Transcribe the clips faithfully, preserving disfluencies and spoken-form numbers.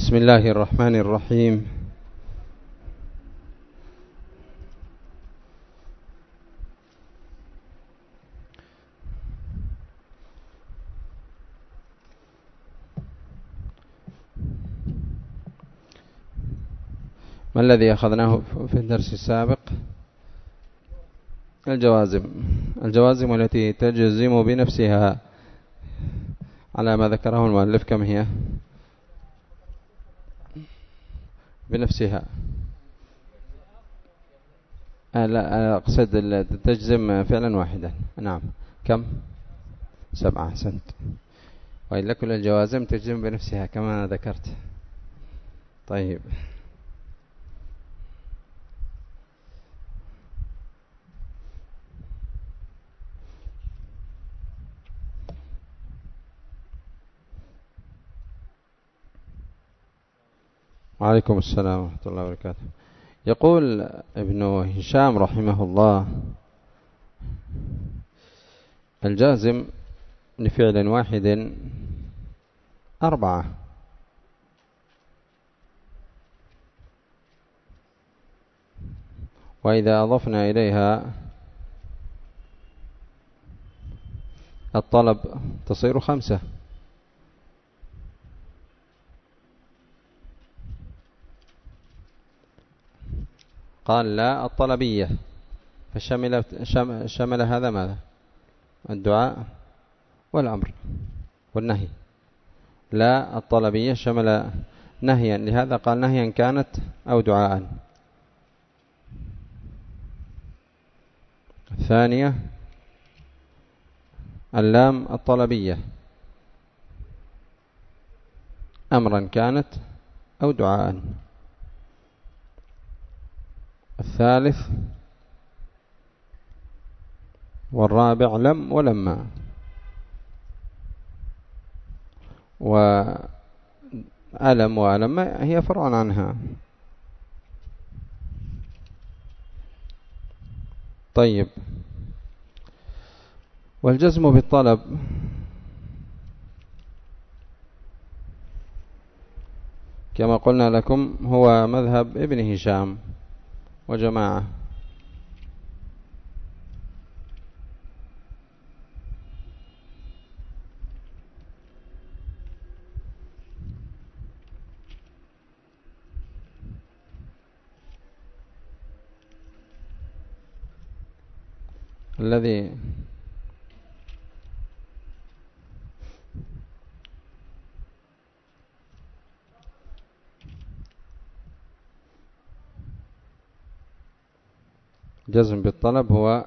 بسم الله الرحمن الرحيم. ما الذي أخذناه في الدرس السابق؟ الجوازم الجوازم التي تجزم بنفسها على ما ذكره المؤلف. كم هي بنفسها؟ لا أقصد تجزم فعلا واحدا. نعم. كم؟ سبعة. أحسنت. وإلا كل الجوازم تجزم بنفسها كما أنا ذكرت. طيب، وعليكم السلام ورحمة الله وبركاته. يقول ابن هشام رحمه الله: الجازم لفعل واحد أربعة، وإذا أضفنا إليها الطلب تصير خمسة. قال لا الطلبية، فشمل شمل هذا ماذا؟ الدعاء والأمر والنهي. لا الطلبية شمل نهيا، لهذا قال نهيا كانت أو دعاء. الثانية اللام الطلبية، أمرا كانت أو دعاء. الثالث والرابع لم ولما، وألم وألم هي فرع عنها. طيب، والجزم بالطلب كما قلنا لكم هو مذهب ابن هشام وجماعة. الذي جزم بالطلب هو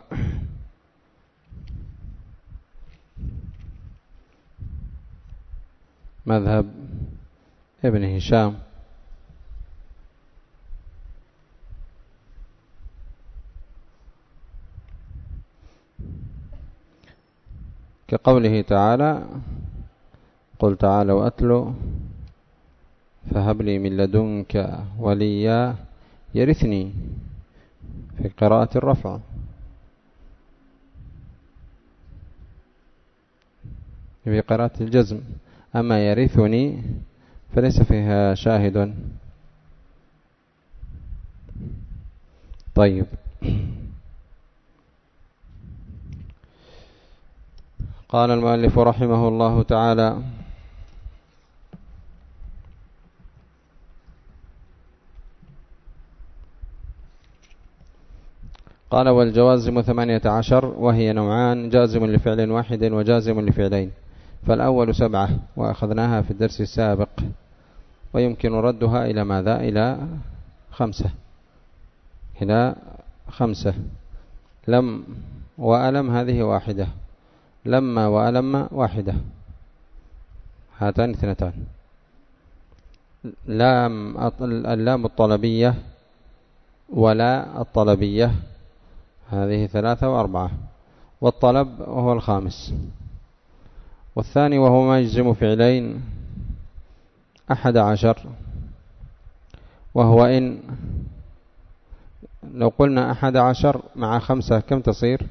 مذهب ابن هشام، كقوله تعالى: قل تعالوا أتلوا فهب لي من لدنك وليا يرثني، في قراءة الرفع. في قراءة الجزم. أما يرثني فليس فيها شاهد. طيب، قال المؤلف رحمه الله تعالى: قال والجوازم ثمانية عشر، وهي نوعان: جازم لفعل واحد وجازم لفعلين. فالأول سبعة وأخذناها في الدرس السابق، ويمكن ردها إلى ماذا؟ إلى خمسة. إلى خمسة. لم وألم هذه واحدة، لما وألم واحدة، هاتان اثنتان. لام اللام الطلبية ولا الطلبية هذه ثلاثة وأربعة، والطلب وهو الخامس. والثاني وهو ما يجزم فعلين أحد عشر، وهو إن لو قلنا أحد عشر مع خمسة كم تصير؟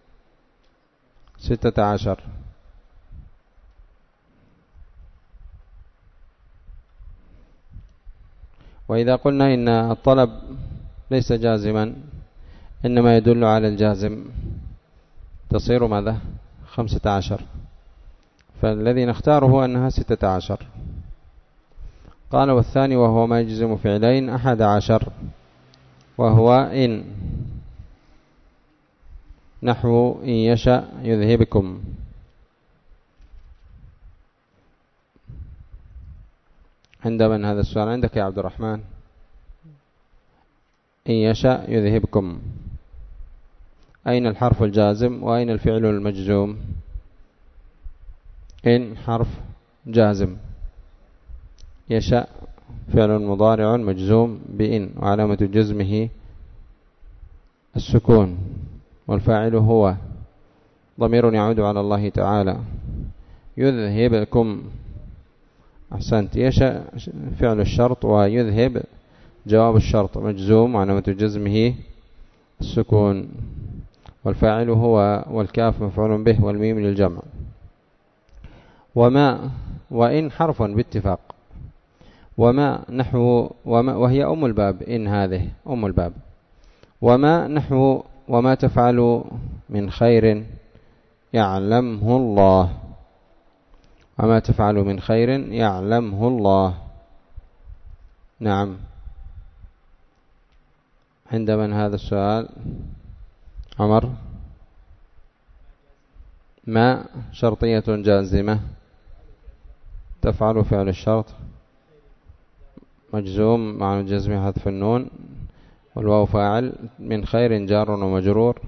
ستة عشر. وإذا قلنا إن الطلب ليس جازما إنما يدل على الجازم تصير ماذا؟ خمسة عشر. فالذي نختاره أنها ستة عشر. قال والثاني وهو ما يجزم فعلين أحد عشر، وهو إن، نحو إن يشأ يذهبكم. عند من هذا السؤال؟ عندك يا عبد الرحمن. إن يشأ يذهبكم، أين الحرف الجازم وأين الفعل المجزوم؟ إن حرف جازم، يشأ فعل مضارع مجزوم بإن وعلامة جزمه السكون، والفاعل هو ضمير يعود على الله تعالى. يذهبكم، أحسنت، يشأ فعل الشرط ويذهب جواب الشرط مجزوم وعلامة جزمه السكون، والفاعل هو، والكاف مفعول به، والميم للجمع. وما وإن حرف باتفاق، وما نحو وما، وهي أم الباب، إن هذه أم الباب. وما نحو وما تفعل من خير يعلمه الله، وما تفعل من خير يعلمه الله. نعم، عند من هذا السؤال؟ عمر. ما شرطية جازمة، تفعل فعل الشرط مجزوم مع الجزم حذف النون، والواو فاعل، من خير جار ومجرور،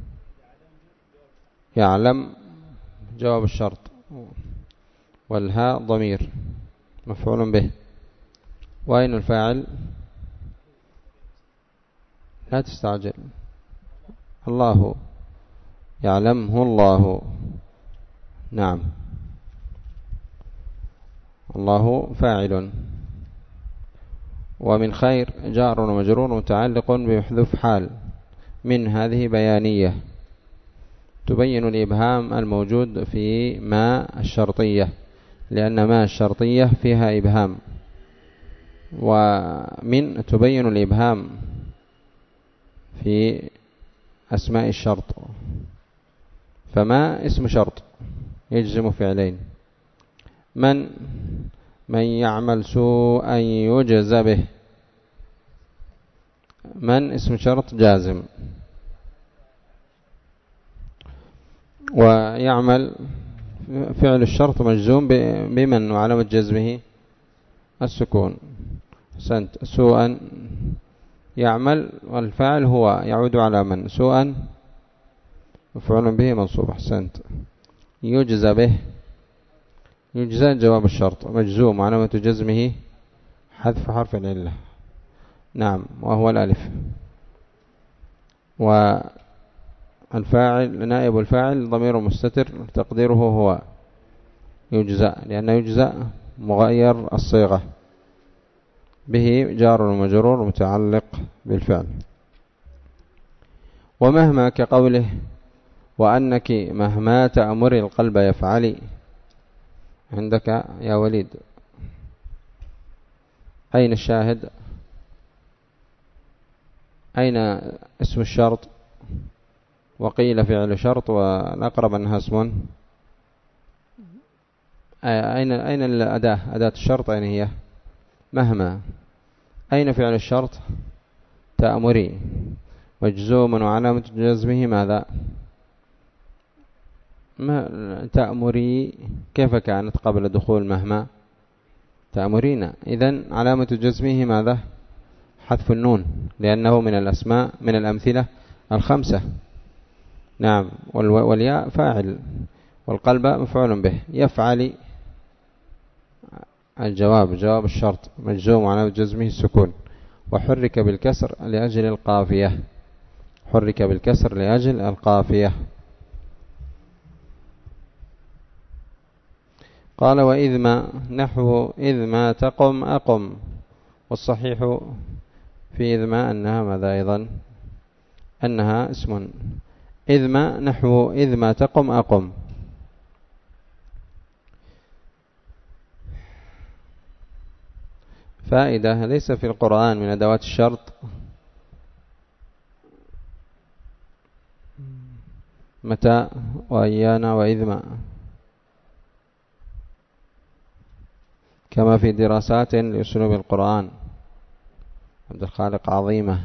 يعلم جواب الشرط، والهاء ضمير مفعول به. وأين الفاعل؟ لا تستعجل، الله، يعلمه الله. نعم، الله فاعل. ومن خير جار ومجرور متعلق بمحذوف حال، من هذه بيانية تبين الإبهام الموجود في ما الشرطية، لأن ما الشرطية فيها إبهام، ومن تبين الإبهام في أسماء الشرط. فما اسم شرط يجزم فعلين. من من يعمل سوءا يجزى به، من اسم شرط جازم، ويعمل فعل الشرط مجزوم بمن وعلامة جزمه السكون. سنت سوءا يعمل، والفاعل هو يعود على من، سوءا مفعول به منصوب. احسنت. يجزى به، يجزى جواب الشرط مجزوم وعلامة جزمه حذف حرف العلة، نعم، وهو الألف. والفاعل نائب الفاعل ضمير مستتر تقديره هو يجزى، لأنه يجزى مغير الصيغة، به جار ومجرور متعلق بالفعل. ومهما كقوله وأنك مهما تأمر القلب يفعلي. عندك يا وليد، أين الشاهد؟ أين اسم الشرط؟ وقيل فعل شرط، والأقرب أنها اسم. أين أين الأداة؟ أداة الشرط أين هي؟ مهما. أين فعل الشرط؟ تأمري مجزوم وعلامة جزمه ماذا؟ ما تأمري كيف كانت قبل دخول مهما؟ تأمرين. إذن علامة جزمه ماذا؟ حذف النون، لأنه من الأسماء من الأمثلة الخمسة. نعم، والياء فاعل، والقلب مفعول به. يفعل الجواب جواب الشرط مجزوم وعلامة جزمه السكون، وحرك بالكسر لأجل القافية، حرك بالكسر لأجل القافية. قال وإذ ما نحو إذ ما تقم أقم، والصحيح في إذ ما أنها ماذا أيضا؟ أنها اسم. إذ ما نحو إذ ما تقم أقم. فائدة ليس في القرآن من أدوات الشرط متى وأيانا وإذما، كما في دراسات لأسلوب القرآن عبد الخالق عظيمة،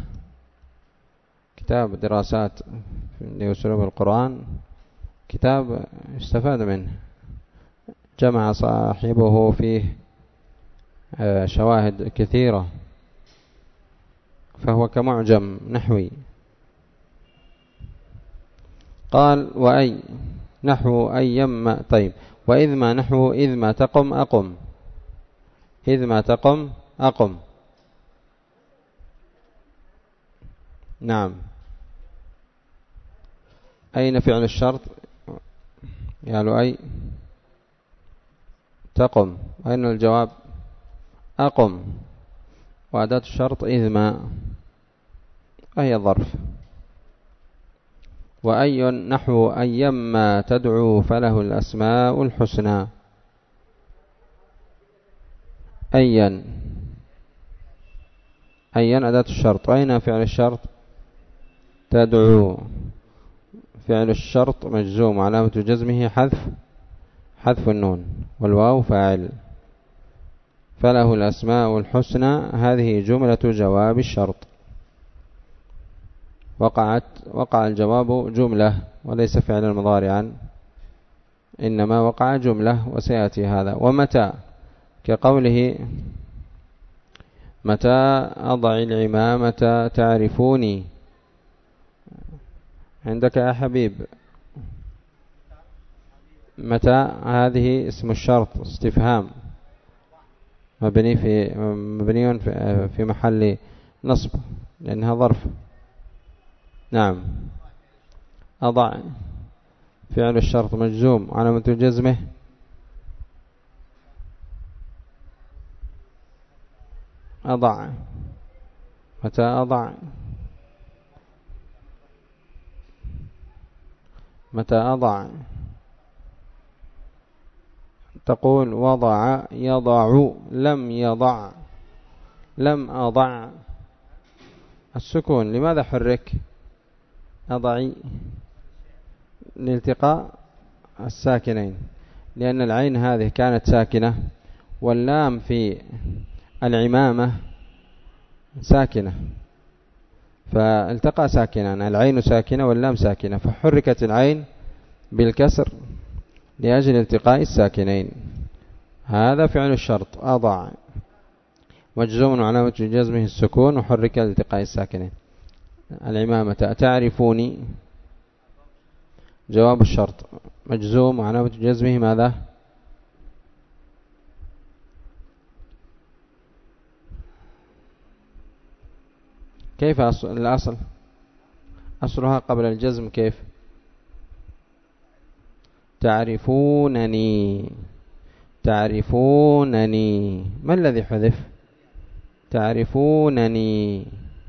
كتاب دراسات لأسلوب القرآن، كتاب استفاد منه، جمع صاحبه فيه شواهد كثيرة، فهو كمعجم نحوي. قال وأي نحو أيما، طيب وإذ ما نحو إذ ما تقم أقم، إذ ما تقم أقم. نعم. أين فعل الشرط؟ يا لؤي تقم، أين الجواب؟ أقم، وأداة الشرط إذ ما أي ظرف. وأي نحو أيما تدعو فله الأسماء الحسنى، أيا، أيا أداة الشرط، أين فعل الشرط؟ تدعو، فعل الشرط مجزوم علامة جزمه حذف حذف النون، والواو فاعل، فله الأسماء الحسنى هذه جملة جواب الشرط، وقعت وقع الجواب جملة وليس فعلا مضارعا، إنما وقع جملة وسيأتي هذا. ومتى كقوله متى أضع العمامة تعرفوني، عندك يا حبيب متى هذه اسم الشرط استفهام مبني في مبني في محل نصب لأنها ظرف. نعم. أضع فعل الشرط مجزوم علامة جزمه أضع، متى أضع، متى أضع، تقول وضع يضع، لم يضع، لم أضع، السكون لماذا حرك؟ أضعي لالتقاء الساكنين، لأن العين هذه كانت ساكنة واللام في العمامة ساكنة، فالتقى ساكنان، العين ساكنة واللام ساكنة، فحركت العين بالكسر لأجل التقاء الساكنين. هذا فعل الشرط أضع مجزوم علامة جزمه السكون وحرك لالتقاء الساكنين. العمامة تعرفوني جواب الشرط مجزوم علامة جزمه ماذا؟ كيف الأصل؟ أصلها قبل الجزم كيف؟ تعرفونني، تعرفونني، ما الذي حذف؟ تعرفونني.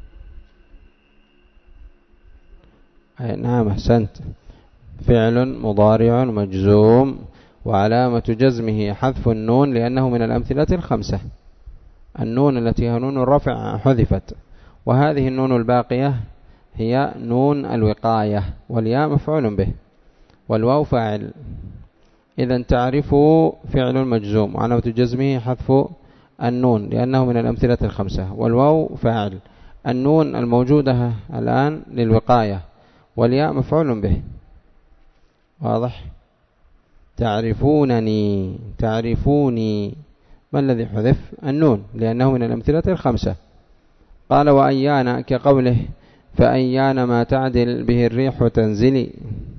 نعم أحسنت، فعل مضارع مجزوم وعلامة جزمه حذف النون لأنه من الأمثلة الخمسة، النون التي هي نون الرفع حذفت، وهذه النون الباقية هي نون الوقاية، والياء مفعول به والواو فاعل. إذن تعرفوا فعل مجزوم وعلامة جزمه حذف النون لأنه من الأمثلة الخمسة، والواو فاعل، النون الموجودة الآن للوقاية والياء مفعول به. واضح؟ تعرفونني، تعرفوني، ما الذي حذف؟ النون لأنه من الأمثلة الخمسة. قال وأيانا كقوله فأيانا ما تعدل به الريح تنزلي.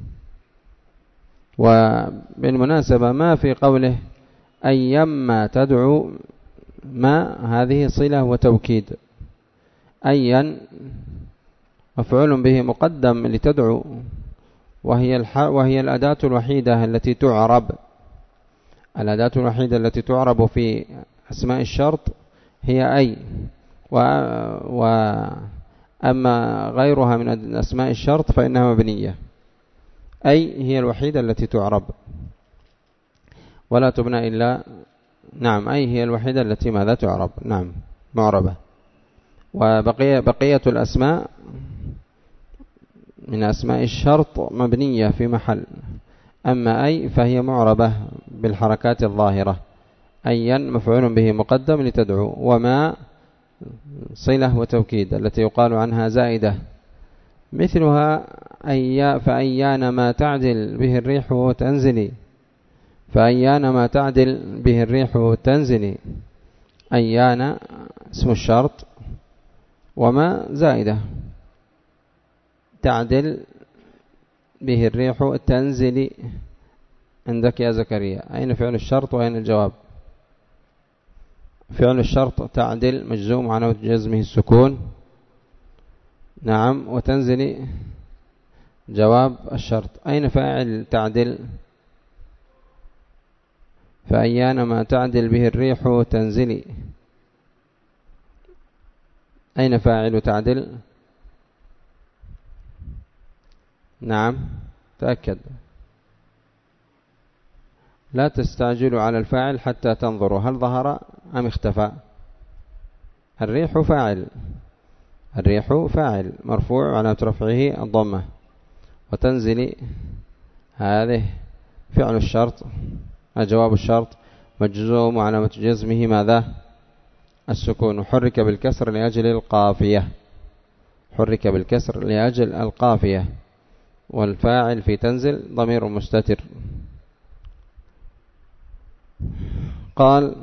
وبالمناسبة ما في قوله أيما تدعو، ما هذه صلة وتوكيد، أيا مفعول به مقدم لتدعو، وهي الح... وهي الأداة الوحيدة التي تعرب، الأداة الوحيدة التي تعرب في أسماء الشرط هي أي، و... وأما غيرها من أسماء الشرط فإنها مبنية. أي هي الوحيدة التي تعرب ولا تبنى إلا نعم أي هي الوحيدة التي ماذا تعرب. نعم معربة. وبقية بقية الأسماء من أسماء الشرط مبنية في محل. أما أي فهي معربة بالحركات الظاهرة. أيا مفعول به مقدم لتدعو، وما صلة وتوكيد التي يقال عنها زائدة، مثلها أي فأيان ما تعدل به الريح تنزلي، فأيان ما تعدل به الريح تنزلي. أيان اسم الشرط وما زائدة، تعدل به الريح تنزلي. عندك يا زكريا أين فعل الشرط وأين الجواب؟ فعل الشرط تعدل مجزوم على جزمه السكون. نعم. وتنزلي جواب الشرط. أين فاعل تعدل؟ فأيان ما تعدل به الريح تنزلي. أين فاعل تعدل؟ نعم تأكد. لا تستعجلوا على الفاعل حتى تنظروا هل ظهر أم اختفى. الريح فاعل، الريح فاعل مرفوع على رفعه الضمة. وتنزلي هذه فعل الشرط جواب الشرط مجزوم وعلامة جزمه ماذا؟ السكون. وحرك بالكسر لأجل القافية، حرك بالكسر لأجل القافية. والفاعل في تنزل ضمير مستتر. قال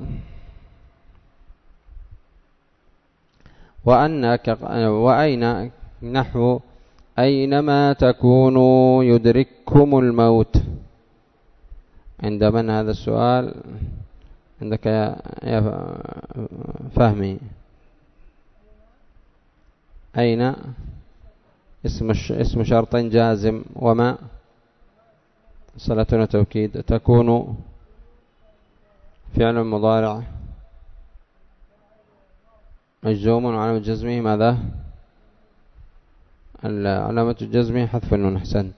وأنك وأين نحو أينما تكونوا يدرككم الموت. عند من هذا السؤال؟ عندك يا فهمي. أين اسم اسم شرط جازم وما صلة وتوكيد. تكون فعل مضارع مجزوم وعلامة جزمه ماذا؟ علامة جزمه حذف النون. أحسنت.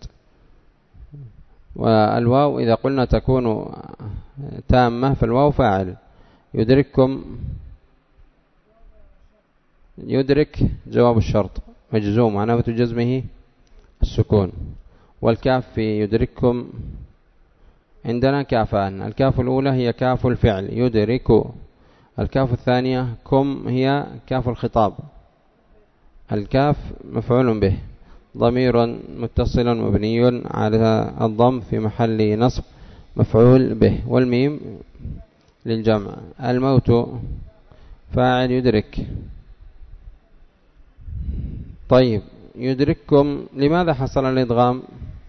والواو إذا قلنا تكون تامة فالواو فاعل. يدرككم يدرك جواب الشرط مجزوم علامة جزمه السكون. والكاف في يدرككم عندنا كافان. الكاف الأولى هي كاف الفعل يدرك، الكاف الثانية كم هي كاف الخطاب. الكاف مفعول به ضمير متصل مبني على الضم في محل نصب مفعول به. والميم للجمع. الموت فاعل يدرك. طيب يدرككم لماذا حصل الإدغام؟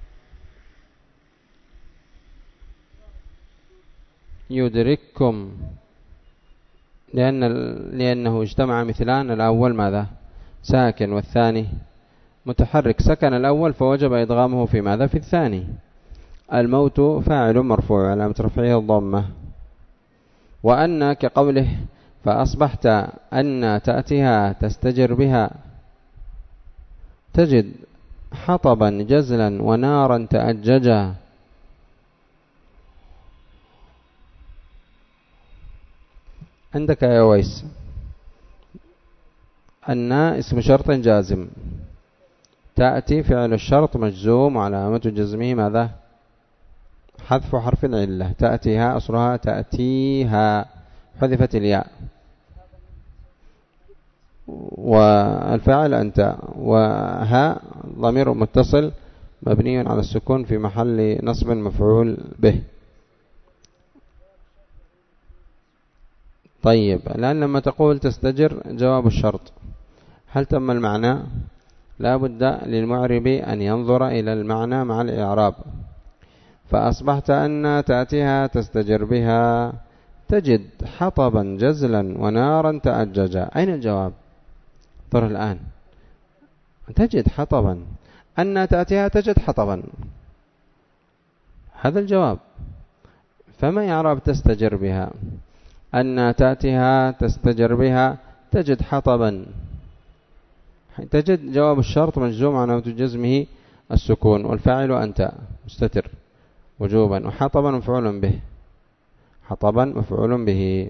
يدرككم لأن لأنه اجتمع مثلان. الأول ماذا؟ ساكن والثاني متحرك. سكن الأول فوجب إدغامه في ماذا؟ في الثاني. الموت فاعل مرفوع علامة رفعه الضمة. وأن كقوله فأصبحت أن تأتيها تستجر بها تجد حطبا جزلا ونارا تأججا. عندك يا ويس أن اسم شرط جازم، تأتي فعل الشرط مجزوم وعلامة جزمه ماذا؟ حذف حرف العلة. تأتيها أصلها تأتيها حذفت الياء. والفاعل أنت. وها ضمير متصل مبني على السكون في محل نصب مفعول به. طيب الآن لما تقول تستجر جواب الشرط هل تم المعنى؟ لا بد للمعرب أن ينظر إلى المعنى مع الإعراب. فأصبحت أن تأتيها تستجر بها تجد حطبا جزلا ونارا تأججا. أين الجواب؟ ترى الآن تجد حطبا. أن تأتيها تجد حطبا، هذا الجواب. فما إعراب تستجر بها؟ أن تأتيها تستجر بها تجد حطبا. تجد جواب الشرط مجزوم على جزمه السكون. والفاعل أنت مستتر وجوبا. وحطبا مفعول به حطبا مفعول به.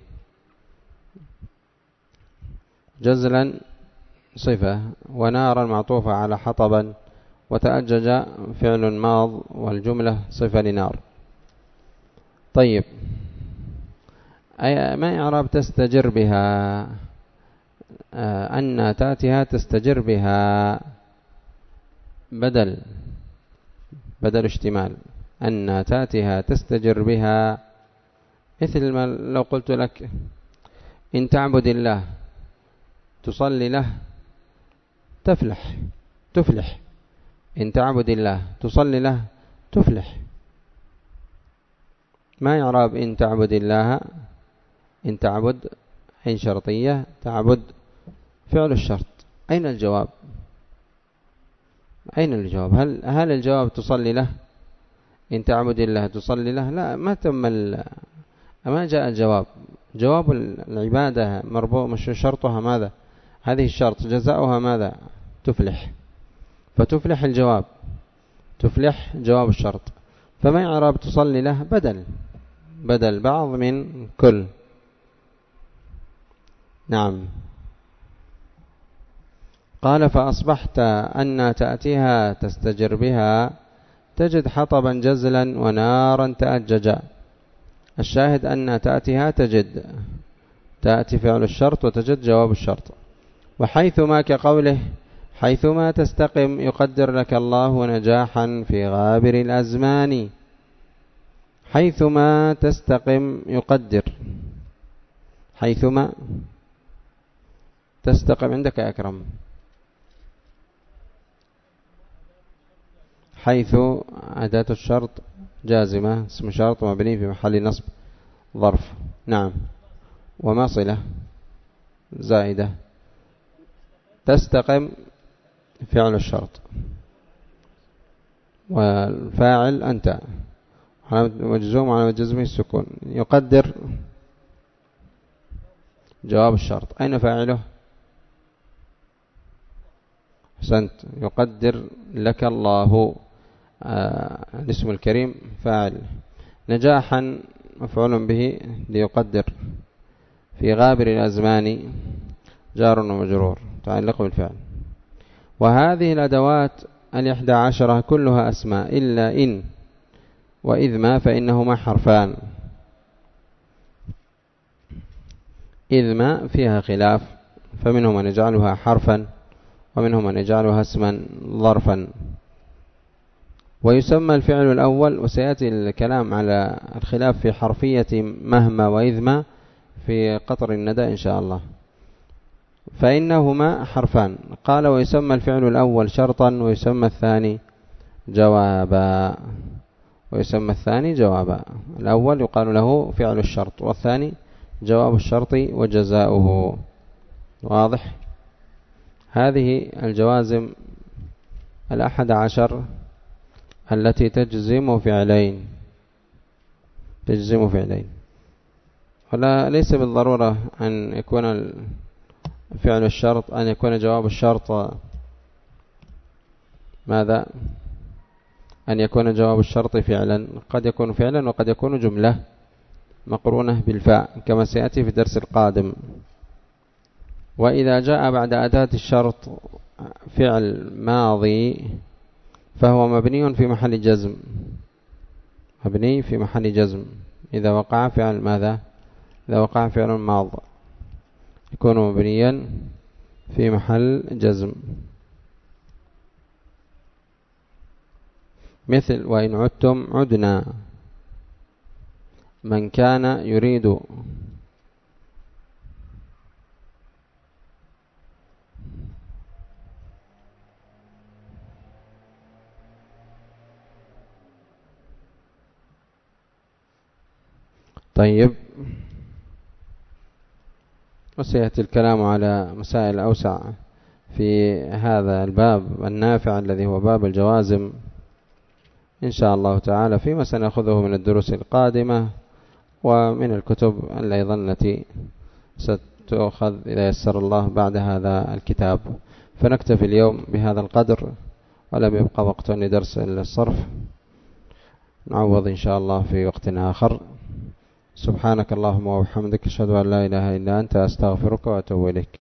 جزلا صفة، ونارا معطوفة على حطبا، وتأجج فعل ماض، والجملة صفة لنار. طيب، أي ما إعراب تستجر بها؟ آه أن تأتيها تستجر بها بدل بدل اشتمال. أن تأتيها تستجر بها، مثل ما لو قلت لك إن تعبد الله تصلي له تفلح تفلح. إن تعبد الله تصلي له تفلح. ما إعراب إن تعبد الله؟ إن تعبد إن شرطية، تعبد فعل الشرط. أين الجواب؟ أين الجواب؟ هل هل الجواب تصلي له؟ إن تعبد الله تصلي له؟ لا، ما تم ما جاء الجواب. جواب العبادة مربوط، مش شرطها ماذا؟ هذه الشرط جزاؤها ماذا؟ تفلح. فتفلح الجواب، تفلح جواب الشرط. فما إعراب تصلي له؟ بدل بدل بعض من كل. نعم. قال فأصبحت أن تأتيها تستجر بها تجد حطبا جزلا ونارا تأججا. الشاهد أن تأتيها تجد، تأتي فعل الشرط وتجد جواب الشرط. وحيثما كقوله حيثما تستقم يقدر لك الله نجاحا في غابر الأزمان. حيثما تستقم يقدر. حيثما تستقم عندك يا أكرم. حيث أداة الشرط جازمة، اسم شرط مبني في محل نصب ظرف. نعم. وما صلة زائدة. تستقم فعل الشرط، والفاعل أنت، مجزوم على جزمه السكون. يقدر جواب الشرط. أين فاعله؟ أحسنت، يقدر لك الله. آه الاسم الكريم فاعل. نجاحا مفعول به ليقدر. في غابر الأزمان جار ومجرور تعلق بالفعل. وهذه الأدوات الإحدى عشرة كلها أسماء إلا إن وإذ ما، فإنهما حرفان. إذ ما فيها خلاف، فمنهم من يجعلها حرفا ومنهم من يجعلها اسما ظرفا. ويسمى الفعل الأول، وسيأتي الكلام على الخلاف في حرفية مهما وإذ ما في قطر الندى إن شاء الله. فإنهما حرفان. قال ويسمى الفعل الأول شرطا ويسمى الثاني جوابا. ويسمى الثاني جوابا. الأول يقال له فعل الشرط، والثاني جواب الشرط وجزاؤه. واضح؟ هذه الجوازم الأحد عشر التي تجزم فعلين تجزم فعلين ولا ليس بالضرورة أن يكون فعل الشرط أن يكون جواب الشرط ماذا؟ أن يكون جواب الشرط فعلا. قد يكون فعلا وقد يكون جملة مقرونة بالفاء كما سيأتي في الدرس القادم. وإذا جاء بعد أداة الشرط فعل ماضي فهو مبني في محل جزم. مبني في محل جزم إذا وقع فعل ماذا؟ إذا وقع فعل ماض يكون مبنيا في محل جزم. مثل وإن عدتم عدنا. من كان يريد طيب. وسيأتي الكلام على مسائل أوسع في هذا الباب النافع الذي هو باب الجوازم إن شاء الله تعالى، فيما سنأخذه من الدروس القادمة ومن الكتب أيضا التي ستأخذ إذا يسر الله بعد هذا الكتاب. فنكتفي اليوم بهذا القدر، ولم يبقى وقت لدرس الصرف، نعوض إن شاء الله في وقت آخر. سبحانك اللهم وبحمدك أشهد أن لا إله إلا أنت أستغفرك وأتوب إليك.